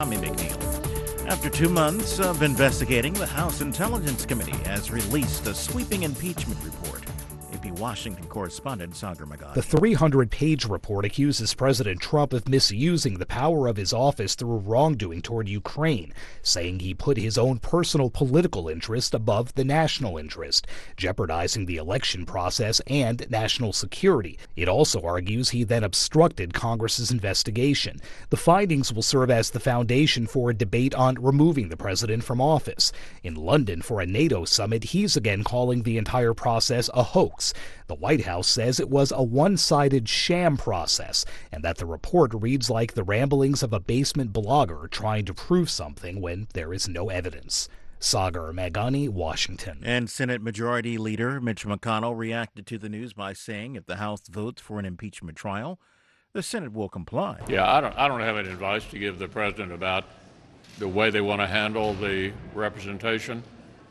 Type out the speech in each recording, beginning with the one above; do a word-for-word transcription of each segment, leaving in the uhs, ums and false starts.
Tommy McNeil. After two months of investigating, the House Intelligence Committee has released a sweeping impeachment report. A P Washington correspondent Sagar Magadi. The three hundred page report accuses President Trump of misusing the power of his office through wrongdoing toward Ukraine, saying he put his own personal political interest above the national interest, jeopardizing the election process and national security. It also argues he then obstructed Congress's investigation. The findings will serve as the foundation for a debate on removing the president from office. In London for a NATO summit, he's again calling the entire process a hoax. The White House says it was a one-sided sham process and that the report reads like the ramblings of a basement blogger trying to prove something when there is no evidence. Sagar Magani, Washington. And Senate Majority Leader Mitch McConnell reacted to the news by saying if the House votes for an impeachment trial, the Senate will comply. Yeah, I don't, I don't have any advice to give the president about the way they want to handle the representation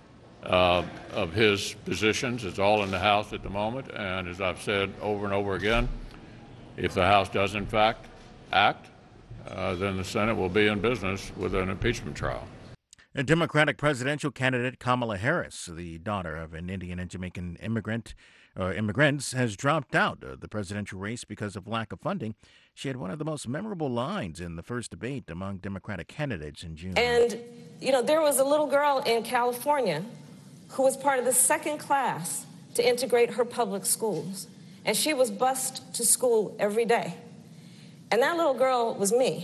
Uh, of his positions. It's all in the House at the moment, and as I've said over and over again, if the House does in fact act, uh, then the Senate will be in business with an impeachment trial. A Democratic presidential candidate Kamala Harris, the daughter of an Indian and Jamaican immigrant, uh, immigrants, has dropped out of the presidential race because of lack of funding. She had one of the most memorable lines in the first debate among Democratic candidates in June. And, you know, there was a little girl in California who was part of the second class to integrate her public schools. And she was bused to school every day. And that little girl was me.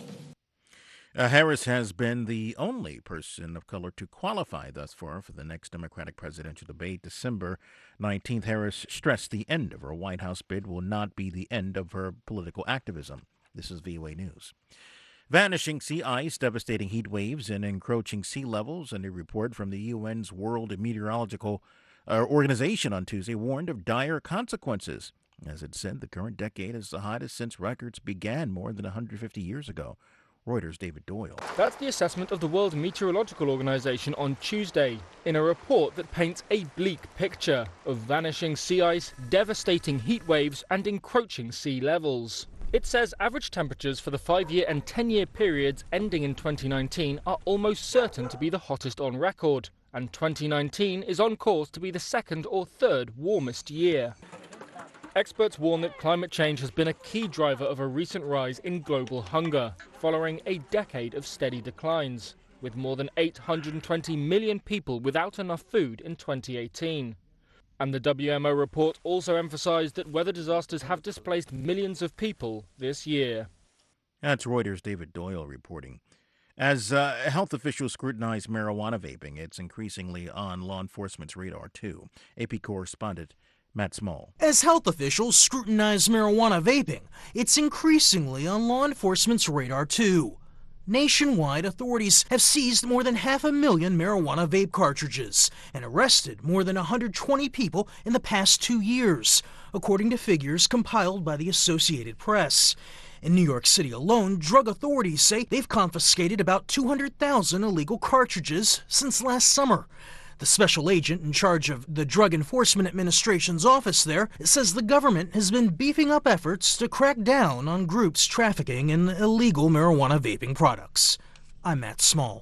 Uh, Harris has been the only person of color to qualify thus far for the next Democratic presidential debate. December nineteenth, Harris stressed the end of her White House bid will not be the end of her political activism. This is V O A News. Vanishing sea ice, devastating heat waves, and encroaching sea levels. A new report from the U N's World Meteorological uh, Organization on Tuesday warned of dire consequences. As it said, the current decade is the hottest since records began more than one hundred fifty years ago. Reuters' David Doyle. That's the assessment of the World Meteorological Organization on Tuesday, in a report that paints a bleak picture of vanishing sea ice, devastating heat waves, and encroaching sea levels. It says average temperatures for the five-year and ten-year periods ending in twenty nineteen are almost certain to be the hottest on record, and twenty nineteen is on course to be the second or third warmest year. Experts warn that climate change has been a key driver of a recent rise in global hunger, following a decade of steady declines, with more than eight hundred twenty million people without enough food in twenty eighteen. And the W M O report also emphasized that weather disasters have displaced millions of people this year. That's Reuters' David Doyle reporting. As uh, health officials scrutinize marijuana vaping, it's increasingly on law enforcement's radar, too. A P correspondent Matt Small. As health officials scrutinize marijuana vaping, it's increasingly on law enforcement's radar, too. Nationwide, authorities have seized more than half a million marijuana vape cartridges and arrested more than one hundred twenty people in the past two years, according to figures compiled by the Associated Press. In New York City alone, drug authorities say they've confiscated about two hundred thousand illegal cartridges since last summer. The special agent in charge of the Drug Enforcement Administration's office there says the government has been beefing up efforts to crack down on groups trafficking in illegal marijuana vaping products. I'm Matt Small.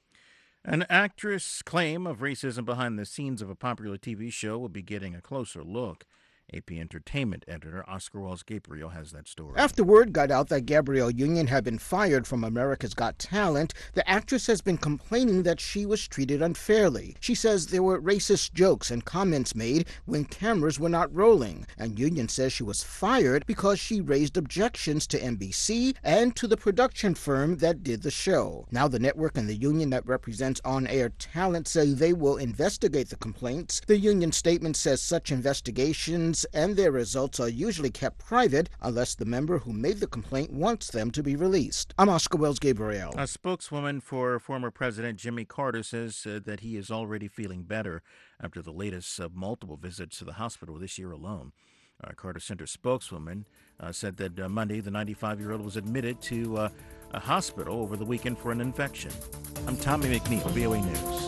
An actress' claim of racism behind the scenes of a popular T V show will be getting a closer look. A P Entertainment editor Oscar Wells Gabriel has that story. After word got out that Gabrielle Union had been fired from America's Got Talent, the actress has been complaining that she was treated unfairly. She says there were racist jokes and comments made when cameras were not rolling, and Union says she was fired because she raised objections to N B C and to the production firm that did the show. Now the network and the union that represents on-air talent say they will investigate the complaints. The union statement says such investigations and their results are usually kept private unless the member who made the complaint wants them to be released. I'm Oscar Wells Gabriel. A spokeswoman for former President Jimmy Carter says uh, that he is already feeling better after the latest of multiple visits to the hospital this year alone. Uh, Carter Center spokeswoman uh, said that uh, Monday the ninety-five-year-old was admitted to uh, a hospital over the weekend for an infection. I'm Tommy McNeil, V O A News.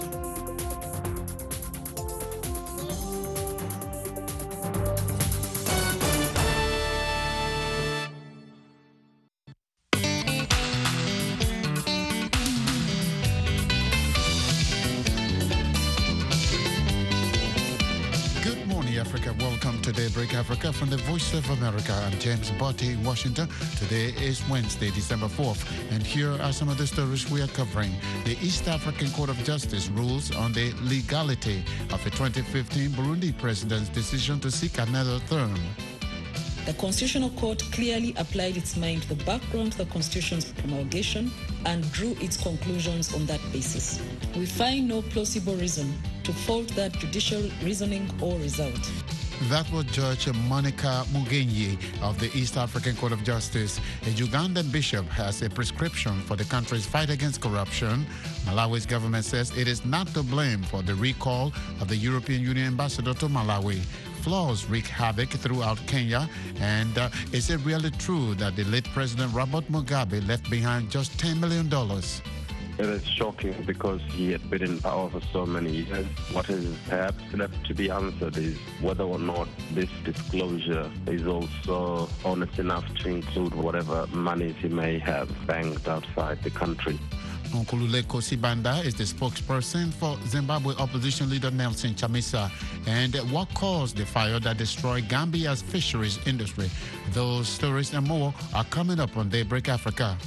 Welcome to Daybreak Africa from the Voice of America. I'm James Botti in Washington. Today is Wednesday, December fourth, and here are some of the stories we are covering. The East African Court of Justice rules on the legality of a twenty fifteen Burundi president's decision to seek another term. The Constitutional Court clearly applied its mind to the background to the Constitution's promulgation and drew its conclusions on that basis. We find no plausible reason to fault that judicial reasoning or result. That was Judge Monica Mugenyi of the East African Court of Justice. A Ugandan bishop has a prescription for the country's fight against corruption. Malawi's government says it is not to blame for the recall of the European Union ambassador to Malawi. Flaws wreak havoc throughout Kenya, and uh, is it really true that the late President Robert Mugabe left behind just ten million dollars? It is shocking because he had been in power for so many years. What is perhaps left to be answered is whether or not this disclosure is also honest enough to include whatever monies he may have banked outside the country. Nkululeko Sibanda is the spokesperson for Zimbabwe opposition leader Nelson Chamisa. And what caused the fire that destroyed Gambia's fisheries industry? Those stories and more are coming up on Daybreak Africa.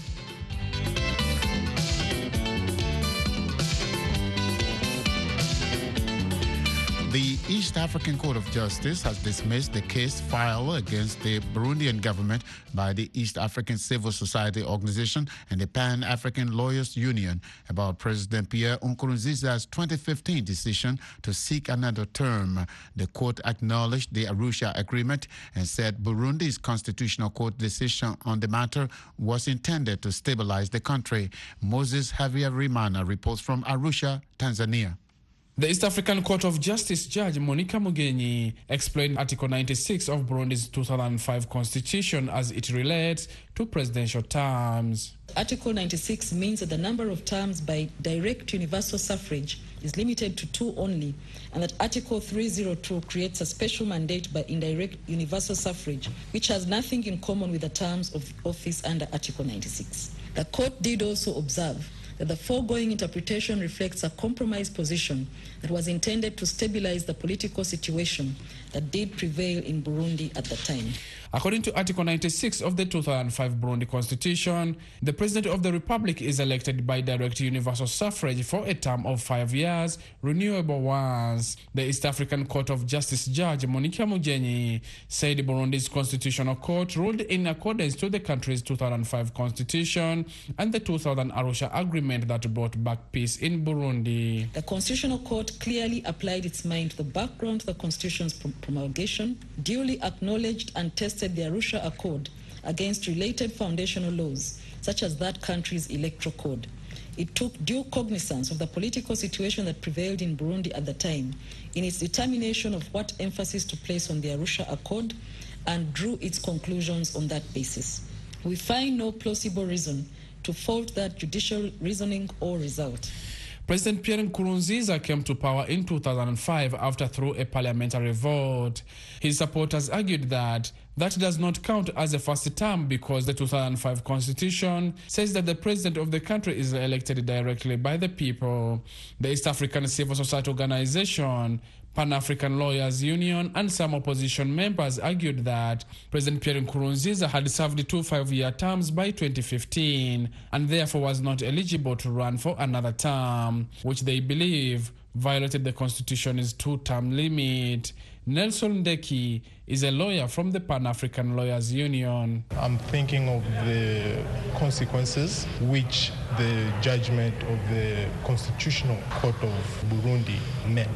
The East African Court of Justice has dismissed the case filed against the Burundian government by the East African Civil Society Organization and the Pan-African Lawyers Union about President Pierre Nkurunziza's twenty fifteen decision to seek another term. The court acknowledged the Arusha Agreement and said Burundi's Constitutional Court decision on the matter was intended to stabilize the country. Moses Javier Rimana reports from Arusha, Tanzania. The East African Court of Justice Judge Monica Mugenyi explained Article ninety-six of Burundi's two thousand five constitution as it relates to presidential terms. Article ninety-six means that the number of terms by direct universal suffrage is limited to two only, and that Article three oh two creates a special mandate by indirect universal suffrage, which has nothing in common with the terms of office under Article ninety-six. The court did also observe that the foregoing interpretation reflects a compromise position that was intended to stabilize the political situation that did prevail in Burundi at the time. According to Article ninety-six of the two thousand five Burundi Constitution, the President of the Republic is elected by direct universal suffrage for a term of five years, renewable once. The East African Court of Justice Judge Monica Mugenyi said Burundi's Constitutional Court ruled in accordance to the country's two thousand five Constitution and the two thousand Arusha Agreement that brought back peace in Burundi. The Constitutional Court clearly applied its mind to the background to the Constitution's promulgation, duly acknowledged and tested the Arusha Accord against related foundational laws, such as that country's electoral code. It took due cognizance of the political situation that prevailed in Burundi at the time in its determination of what emphasis to place on the Arusha Accord and drew its conclusions on that basis. We find no plausible reason to fault that judicial reasoning or result. President Pierre Nkurunziza came to power in two thousand five after through a parliamentary vote. His supporters argued that that does not count as a first term because the two thousand five Constitution says that the president of the country is elected directly by the people. The East African Civil Society Organization, Pan-African Lawyers Union, and some opposition members argued that President Pierre Nkurunziza had served two five-year terms by twenty fifteen and therefore was not eligible to run for another term, which they believe violated the Constitution's two-term limit. Nelson Ndeki is a lawyer from the Pan-African Lawyers Union. I'm thinking of the consequences which the judgment of the Constitutional Court of Burundi meant.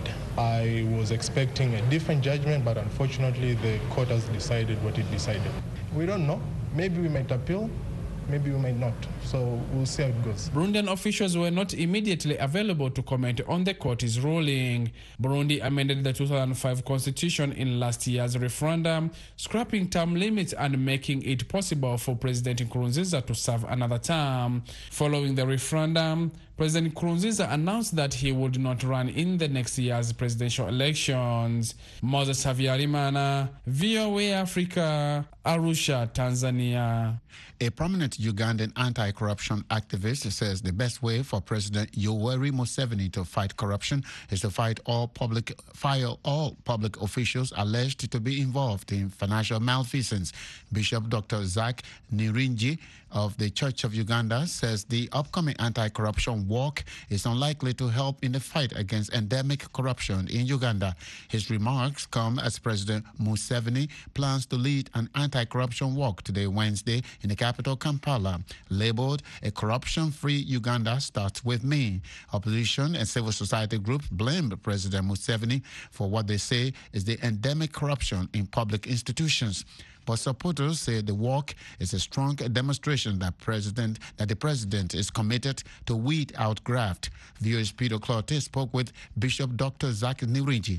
I was expecting a different judgment, but unfortunately the court has decided what it decided. We don't know. Maybe we might appeal. Maybe we might not. So we'll see how it goes. Burundian officials were not immediately available to comment on the court's ruling. Burundi amended the two thousand five constitution in last year's referendum, scrapping term limits and making it possible for President Nkurunziza to serve another term. Following the referendum, President Nkurunziza announced that he would not run in the next year's presidential elections. Moses Havyarimana, V O A Africa, Arusha, Tanzania. A prominent Ugandan anti-corruption activist says the best way for President Yoweri Museveni to fight corruption is to fight all public, file all public officials alleged to be involved in financial malfeasance. Bishop Doctor Zach Nirinji of the Church of Uganda says the upcoming anti-corruption walk is unlikely to help in the fight against endemic corruption in Uganda. His remarks come as President Museveni plans to lead an anti-corruption walk today, Wednesday, in the capital Kampala, labeled "A Corruption-Free Uganda Starts With Me." Opposition and civil society groups blame President Museveni for what they say is the endemic corruption in public institutions. But supporters say the walk is a strong demonstration that president that the president is committed to weed out graft. V O A's Peter Clotte spoke with Bishop Doctor Zach Nirinji.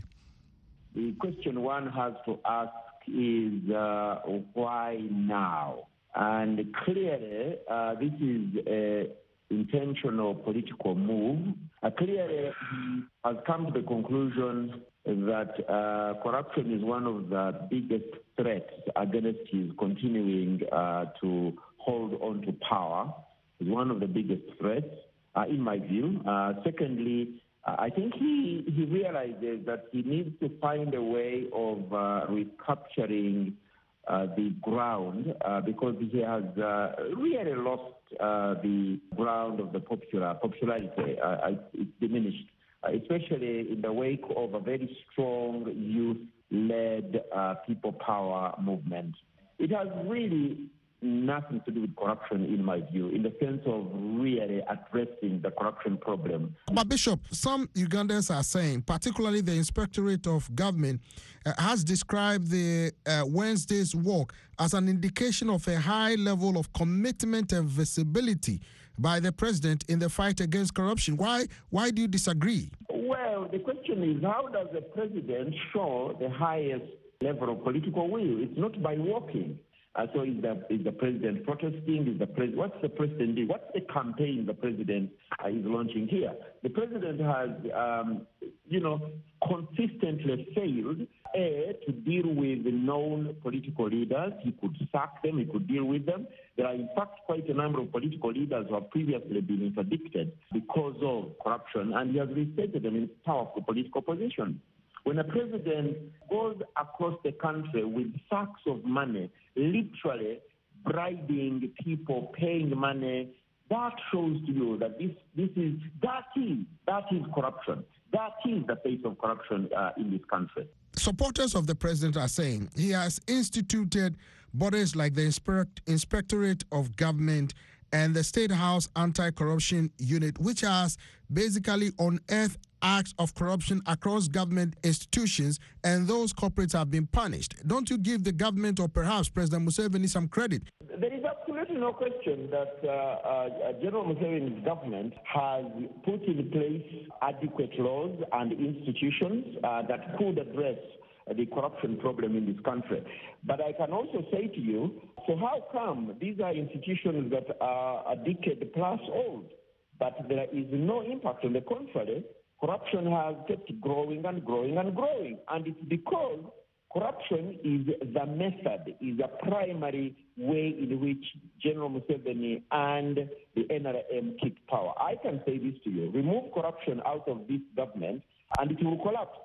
The question one has to ask is uh, why now? And clearly, uh, this is an intentional political move. Uh, clearly, he has come to the conclusion that uh, corruption is one of the biggest threats against his continuing uh, to hold on to power. It's one of the biggest threats, uh, in my view. Uh, secondly, uh, I think he, he realizes that he needs to find a way of uh, recapturing uh, the ground uh, because he has uh, really lost uh, the ground of the popular popularity. Uh, it's diminished, especially in the wake of a very strong youth-led uh, people power movement. It has really nothing to do with corruption, in my view, in the sense of really addressing the corruption problem. But Bishop, some Ugandans are saying, particularly the Inspectorate of Government, uh, has described the uh, Wednesday's walk as an indication of a high level of commitment and visibility by the president in the fight against corruption. Why, why do you disagree? Well, the question is, how does the president show the highest level of political will? It's not by walking. Uh, so is the, is the president protesting? Is the pres- what's the president doing? What's the campaign the president uh, is launching here? The president has, um, you know, consistently failed, A, to deal with the known political leaders. He could sack them, he could deal with them. There are, in fact, quite a number of political leaders who have previously been interdicted because of corruption, and he has restated them in powerful political positions. When a president goes across the country with sacks of money, literally bribing people, paying money, that shows to you that this, this is, that is, that is corruption. That is the face of corruption uh, in this country. Supporters of the president are saying he has instituted bodies like the Inspect- Inspectorate of Government and the State House Anti-Corruption Unit, which has basically unearthed acts of corruption across government institutions, and those corporates have been punished. Don't you give the government or perhaps President Museveni some credit? There is absolutely no question that uh, uh, General Museveni's government has put in place adequate laws and institutions uh, that could address the corruption problem in this country. But I can also say to you, so how come these are institutions that are a decade plus old, but there is no impact? On the contrary, corruption has kept growing and growing and growing. And it's because corruption is the method, is a primary way in which General Museveni and the N R M keep power. I can say this to you, remove corruption out of this government and it will collapse.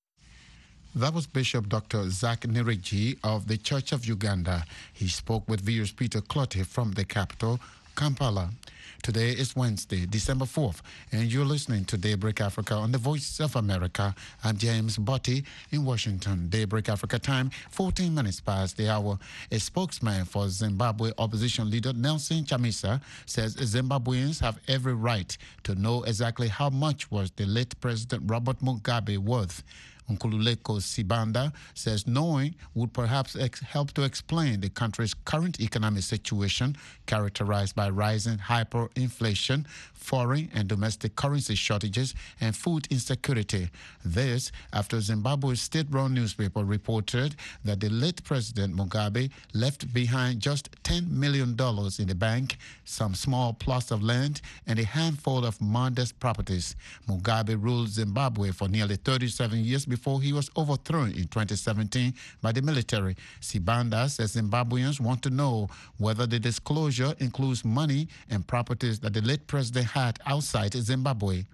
That was Bishop Doctor Zach Nirinji of the Church of Uganda. He spoke with V O's Peter Clotte from the capital, Kampala. Today is Wednesday, December fourth, and you're listening to Daybreak Africa on the Voice of America. I'm James Botti in Washington. Daybreak Africa time, fourteen minutes past the hour. A spokesman for Zimbabwe opposition leader Nelson Chamisa says Zimbabweans have every right to know exactly how much was the late President Robert Mugabe worth. Nkululeko Sibanda says knowing would perhaps ex- help to explain the country's current economic situation, characterized by rising hyperinflation, foreign and domestic currency shortages, and food insecurity. This after Zimbabwe's state-run newspaper reported that the late President Mugabe left behind just ten million dollars in the bank, some small plots of land, and a handful of modest properties. Mugabe ruled Zimbabwe for nearly thirty-seven years before he was overthrown in twenty seventeen by the military. Sibanda says Zimbabweans want to know whether the disclosure includes money and properties that the late president had outside Zimbabwe.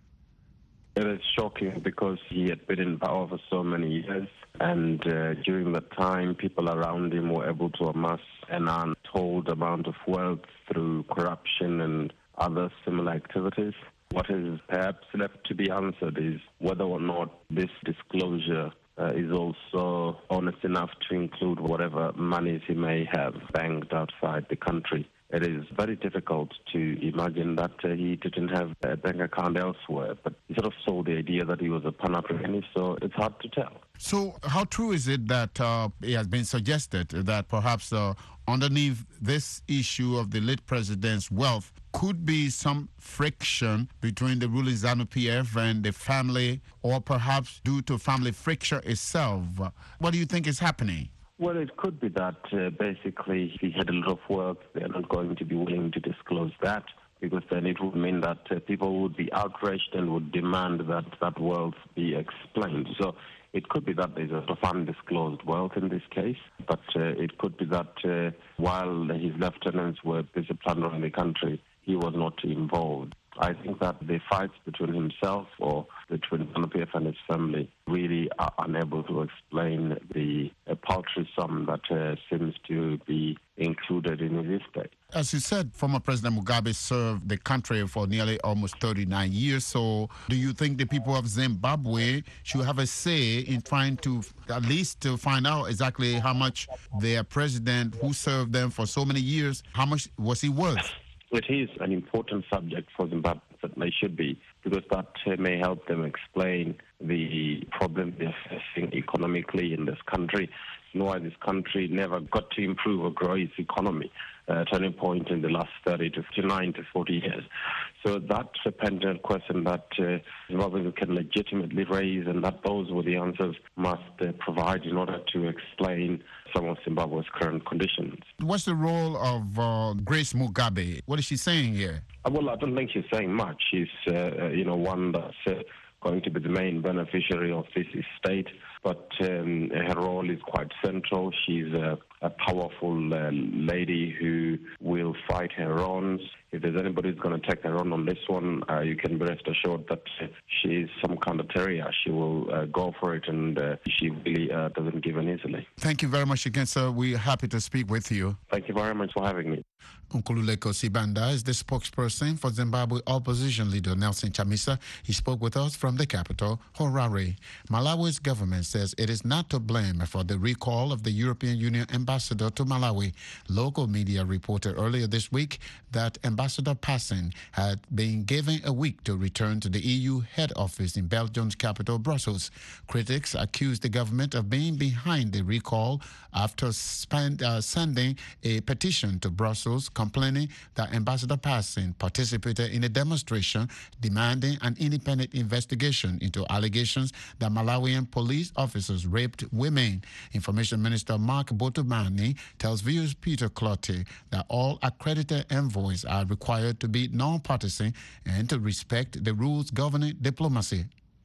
It is shocking because he had been in power for so many years, and uh, during that time, people around him were able to amass an untold amount of wealth through corruption and other similar activities. What is perhaps left to be answered is whether or not this disclosure uh, is also honest enough to include whatever monies he may have banked outside the country. It is very difficult to imagine that uh, he didn't have a bank account elsewhere, but he sort of sold the idea that he was a Pan-Africanist, so it's hard to tell. So how true is it that uh, it has been suggested that perhaps uh, underneath this issue of the late president's wealth could be some friction between the ruling ZANU-P F and the family, or perhaps due to family friction itself? What do you think is happening? Well, it could be that uh, basically if he had a lot of wealth, they're not going to be willing to disclose that, because then it would mean that uh, people would be outraged and would demand that that wealth be explained. So it could be that there's a lot of undisclosed wealth in this case, but uh, it could be that uh, while his lieutenants were busy plundering the country, he was not involved. I think that the fights between himself or between ZANU-P F and his family really are unable to explain the uh, paltry sum that uh, seems to be included in his estate. As you said, former President Mugabe served the country for nearly almost thirty-nine years. So do you think the people of Zimbabwe should have a say in trying to at least to find out exactly how much their president who served them for so many years, how much was he worth? It is an important subject for Zimbabwe, certainly should be, because that uh, may help them explain the problem they're facing economically in this country, and why this country never got to improve or grow its economy, uh, turning point in the last thirty to nine to forty years. So that's a pendant question that uh, Zimbabweans can legitimately raise, and that those were the answers must uh, provide in order to explain some of Zimbabwe's current conditions. What's the role of uh, Grace Mugabe? What is she saying here? Uh, well, I don't think she's saying much. She's, uh, you know, one that's uh, going to be the main beneficiary of this estate, but um, her role is quite central. She's a, a powerful uh, lady who will fight her wrongs. If there's anybody who's going to take her on on this one, uh, you can be rest assured that uh, she is some kind of terrier. She will uh, go for it, and uh, she really uh, doesn't give in easily. Thank you very much again, sir. We're happy to speak with you. Thank you very much for having me. Nkululeko Sibanda is the spokesperson for Zimbabwe opposition leader Nelson Chamisa. He spoke with us from the capital, Harare. Malawi's government says it is not to blame for the recall of the European Union ambassador to Malawi. Local media reported earlier this week that Ambassador Passin had been given a week to return to the E U head office in Belgium's capital, Brussels. Critics accused the government of being behind the recall after spend, uh, sending a petition to Brussels complaining that Ambassador Passin participated in a demonstration demanding an independent investigation into allegations that Malawian police officers raped women. Information Minister Mark Botomani tells viewers Peter Clottey that all accredited envoys are required to be non-partisan and to respect the rules governing diplomacy.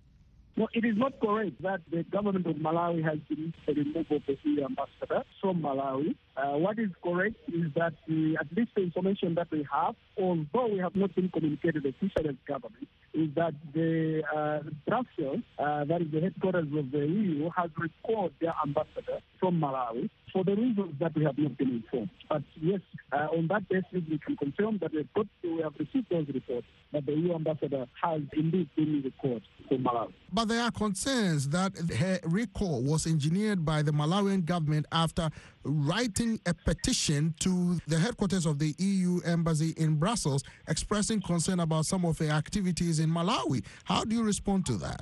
No, it is not correct that the government of Malawi has been the removal of the E U ambassador from Malawi. Uh, what is correct is that the, at least the information that we have, although we have not been communicated officially as government, is that the uh, Brussels, uh, that is the headquarters of the E U, has recalled their ambassador from Malawi for the reasons that we have not been informed. But yes, uh, on that basis, we can confirm that we've got, we have received those reports that the E U ambassador has indeed been recalled from Malawi. But there are concerns that her recall was engineered by the Malawian government after writing a petition to the headquarters of the E U embassy in Brussels expressing concern about some of her activities in Malawi. How do you respond to that?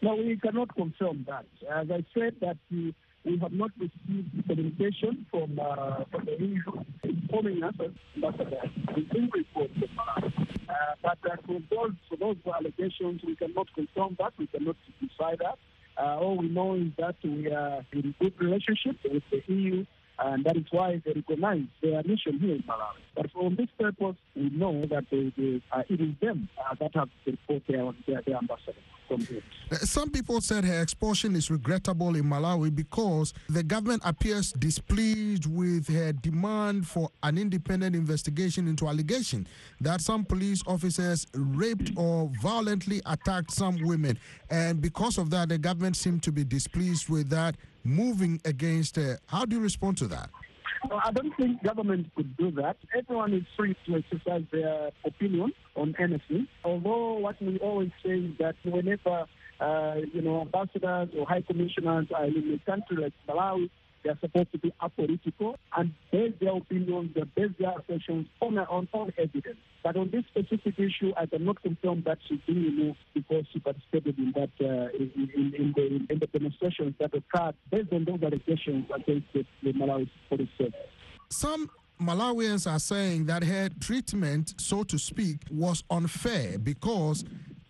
No, we cannot confirm that. As I said, that we, we have not received communication from, uh, from the E U informing us that the inquiry report. Uh, but uh, for those for those allegations, we cannot confirm that. We cannot decide that. Uh, all we know is that we are in good relationship with the E U, and that is why they recognize their mission here in Malawi. But for this purpose, we know that they, they, uh, it is them uh, that have to report their, their, their ambassador from here. Some people said her expulsion is regrettable in Malawi because the government appears displeased with her demand for an independent investigation into allegation that some police officers raped or violently attacked some women. And because of that, the government seemed to be displeased with that, moving against her. How do you respond to that? No, I don't think government could do that. Everyone is free to exercise their opinion on anything. Although what we always say is that whenever uh, you know ambassadors or high commissioners are in a country like Malawi, they are supposed to be apolitical and base their opinions, they base their assertions on, on, on evidence. But on this specific issue, I cannot confirm that she's being removed because she participated in that uh, in, in, in, the, in the demonstrations that occurred based on those allegations against the, the Malawi police service. Some Malawians are saying that her treatment, so to speak, was unfair because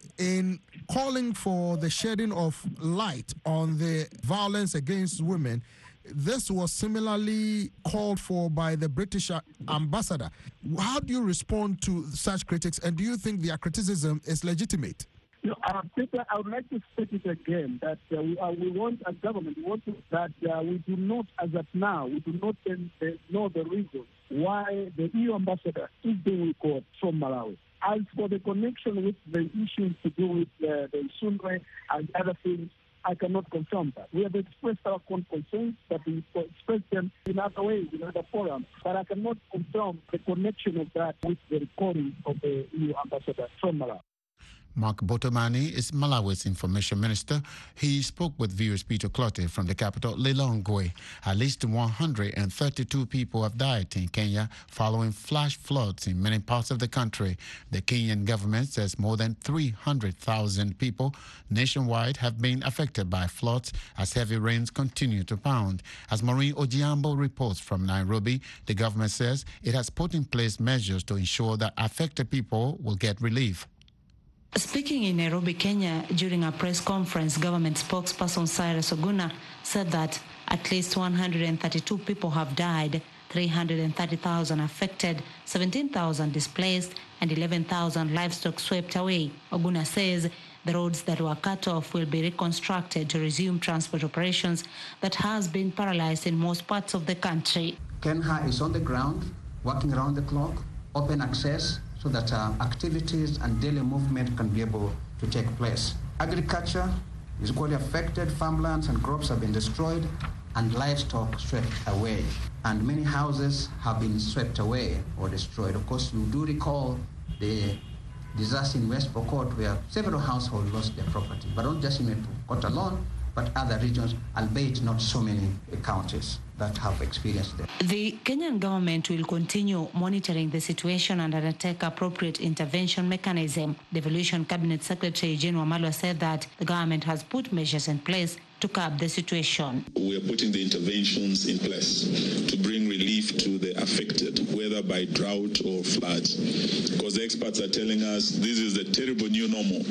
in calling for the shedding of light on the violence against women, this was similarly called for by the British ambassador. How do you respond to such critics, and do you think their criticism is legitimate? No, uh, Peter, I would like to state it again that uh, we, uh, we want as government, we want to, that uh, we do not, as of now, we do not uh, know the reason why the E U ambassador is being recalled from Malawi. As for the connection with the issues to do with uh, the Sunre and other things, I cannot confirm that. We have expressed our concerns, but we expressed them in other ways, in other forums. But I cannot confirm the connection of that with the recording of the E U ambassador from Malawi. Mark Botomani is Malawi's information minister. He spoke with V O's Peter Clotte from the capital, Lilongwe. At least one hundred thirty-two people have died in Kenya following flash floods in many parts of the country. The Kenyan government says more than three hundred thousand people nationwide have been affected by floods as heavy rains continue to pound. As Maureen Ojiambo reports from Nairobi, the government says it has put in place measures to ensure that affected people will get relief. Speaking in Nairobi, Kenya, during a press conference, government spokesperson Cyrus Oguna said that at least one hundred thirty-two people have died, three hundred thirty thousand affected, seventeen thousand displaced, and eleven thousand livestock swept away. Oguna says the roads that were cut off will be reconstructed to resume transport operations that has been paralyzed in most parts of the country. KENHA is on the ground, working around the clock, open access, so that uh, activities and daily movement can be able to take place. Agriculture is equally affected. Farmlands and crops have been destroyed and livestock swept away. And many houses have been swept away or destroyed. Of course, you do recall the disaster in West Pokot where several households lost their property, but not just in West Pokot alone, but other regions, albeit not so many counties that have experienced them. The Kenyan government will continue monitoring the situation and undertake appropriate intervention mechanism. Devolution Cabinet Secretary Jane Wamalwa said that the government has put measures in place to curb the situation. We are putting the interventions in place to bring relief to the affected, whether by drought or floods. Because the experts are telling us this is the terrible new normal.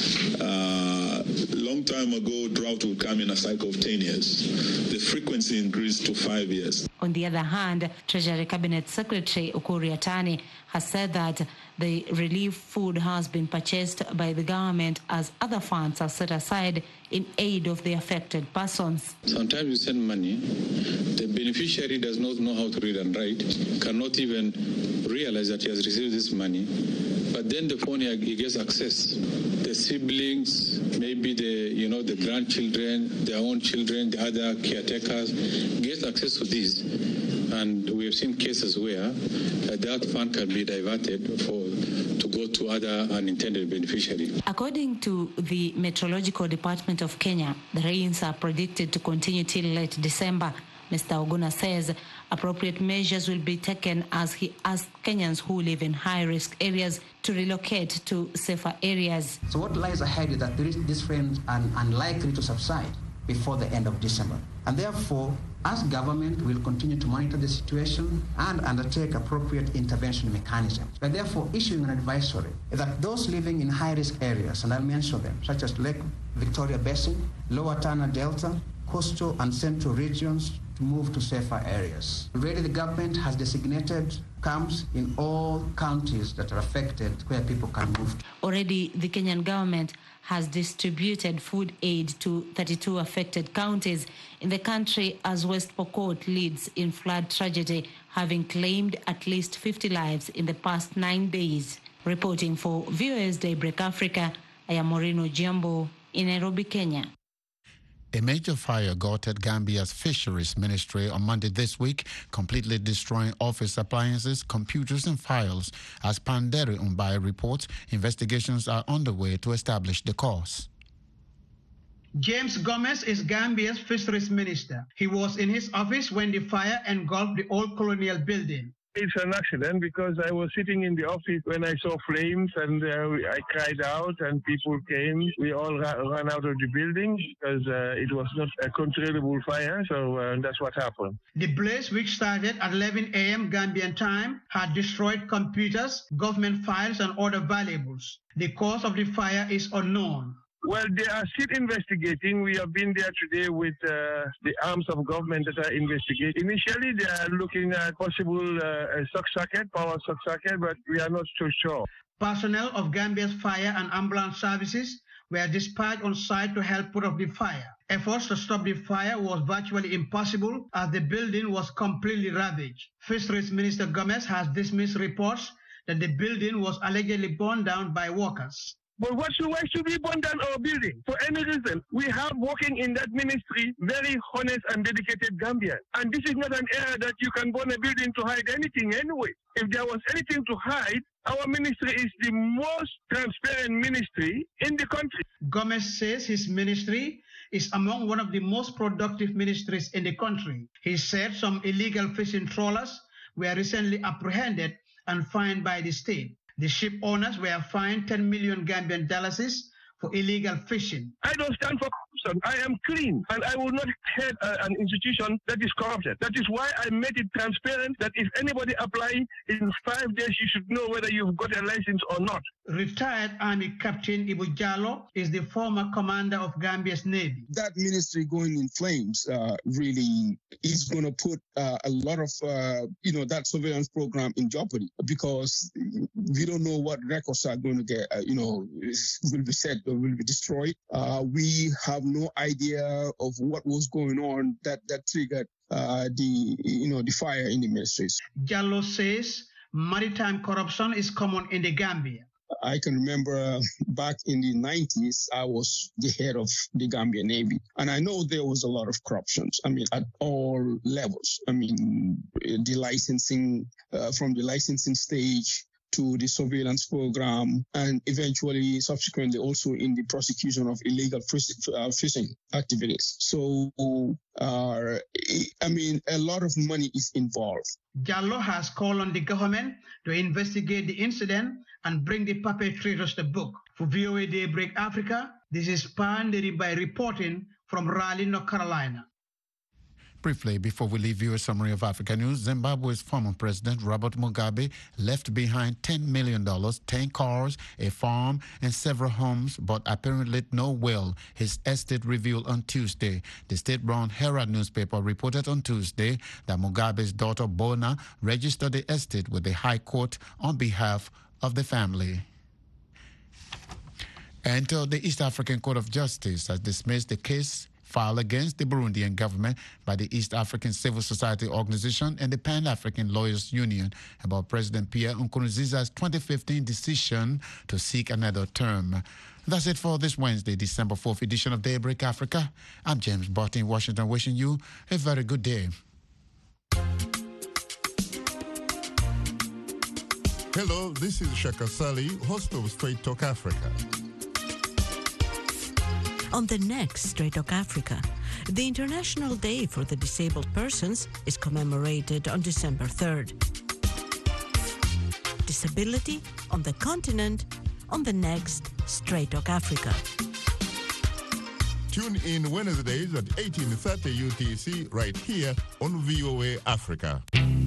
Uh, long time ago, drought would come in a cycle of ten years. The frequency increased to five years. On the other hand, Treasury Cabinet Secretary Ukur Yatani has said that the relief food has been purchased by the government as other funds are set aside in aid of the affected persons. Sometimes you send money, the beneficiary does not know how to read and write, cannot even realize that he has received this money, but then the phone he gets access. The siblings, maybe the you know the grandchildren, their own children, the other caretakers get access to this, and we have seen cases where uh, that fund can be diverted for to go to other unintended beneficiaries. According to the Meteorological Department of Kenya, the rains are predicted to continue till late December, Mister Oguna says appropriate measures will be taken as he asked Kenyans who live in high-risk areas to relocate to safer areas. So what lies ahead is that these trends are unlikely to subside before the end of December. And therefore, as government, will continue to monitor the situation and undertake appropriate intervention mechanisms. We're therefore issuing an advisory that those living in high-risk areas, and I'll mention them, such as Lake Victoria Basin, Lower Tana Delta, coastal and central regions, to move to safer areas. Already the government has designated camps in all counties that are affected where people can move. Already the Kenyan government has distributed food aid to thirty-two affected counties in the country as West Pokot leads in flood tragedy, having claimed at least fifty lives in the past nine days. Reporting for V O A's Daybreak Africa, I am Moreno Jambo in Nairobi, Kenya. A major fire gutted Gambia's fisheries ministry on Monday this week, completely destroying office appliances, computers and files. As Panderi Umbai reports, investigations are underway to establish the cause. James Gomez is Gambia's fisheries minister. He was in his office when the fire engulfed the old colonial building. It's an accident because I was sitting in the office when I saw flames and uh, I cried out and people came. We all ra- ran out of the building because uh, it was not a controllable fire, so uh, that's what happened. The blaze, which started at eleven a.m. Gambian time, had destroyed computers, government files and other valuables. The cause of the fire is unknown. Well, they are still investigating. We have been there today with uh, the arms of government that are investigating. Initially, they are looking at possible uh, shock socket, power shock socket, but we are not so sure. Personnel of Gambia's fire and ambulance services were dispatched on site to help put out the fire. Efforts to stop the fire was virtually impossible as the building was completely ravaged. Fisheries Minister Gomez has dismissed reports that the building was allegedly burned down by workers. But what should, why should we burn down our building? For any reason. We have working in that ministry very honest and dedicated Gambians. And this is not an area that you can burn a building to hide anything anyway. If there was anything to hide, our ministry is the most transparent ministry in the country. Gomez says his ministry is among one of the most productive ministries in the country. He said some illegal fishing trawlers were recently apprehended and fined by the state. The ship owners were fined ten million Gambian dollars for illegal fishing. I don't stand for corruption. I am clean, and I will not head uh, an institution that is corrupted. That is why I made it transparent that if anybody applies in five days, you should know whether you've got a license or not. Retired Army Captain Ibu Jallo is the former commander of Gambia's Navy. That ministry going in flames uh, really is going to put uh, a lot of, uh, you know, that surveillance program in jeopardy because we don't know what records are going to get, uh, you know, will be set or will be destroyed. Uh, we have no idea of what was going on that, that triggered uh, the, you know, the fire in the ministries. Jallo says maritime corruption is common in the Gambia. I can remember uh, back in the nineties, I was the head of the Gambia Navy. And I know there was a lot of corruptions, I mean, at all levels. I mean, the licensing, uh, from the licensing stage to the surveillance program, and eventually, subsequently, also in the prosecution of illegal fishing activities. So, uh, I mean, a lot of money is involved. Jallo has called on the government to investigate the incident and bring the perpetrators to book. For V O A Daybreak Africa, this is Panderi by reporting from Raleigh, North Carolina. Briefly, before we leave you a summary of Africa news, Zimbabwe's former president, Robert Mugabe, left behind ten million dollars, ten cars, a farm, and several homes, but apparently no will, his estate revealed on Tuesday. The state-run Herald newspaper reported on Tuesday that Mugabe's daughter, Bona, registered the estate with the High Court on behalf of the family. And uh, the East African Court of Justice has dismissed the case filed against the Burundian government by the East African Civil Society Organization and the Pan-African Lawyers Union about President Pierre Nkurunziza's twenty fifteen decision to seek another term. That's it for this Wednesday, December fourth edition of Daybreak Africa. I'm James Barton in Washington, wishing you a very good day. Hello, this is Shaka Sali, host of Straight Talk Africa. On the next Straight Talk Africa, The International Day for the Disabled Persons is commemorated on December third. Disability on the continent, on the next Straight Talk Africa. Tune in Wednesdays at eighteen thirty U T C right here on V O A Africa.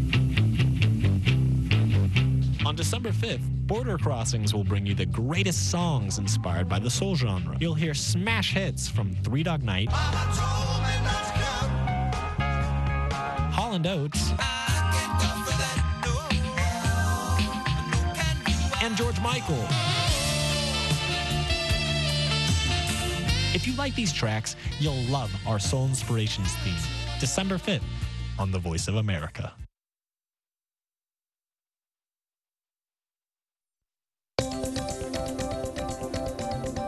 On December fifth, Border Crossings will bring you the greatest songs inspired by the soul genre. You'll hear smash hits from Three Dog Night, Holland Oates, and George Michael. If you like these tracks, you'll love our Soul Inspirations theme, December fifth, on The Voice of America.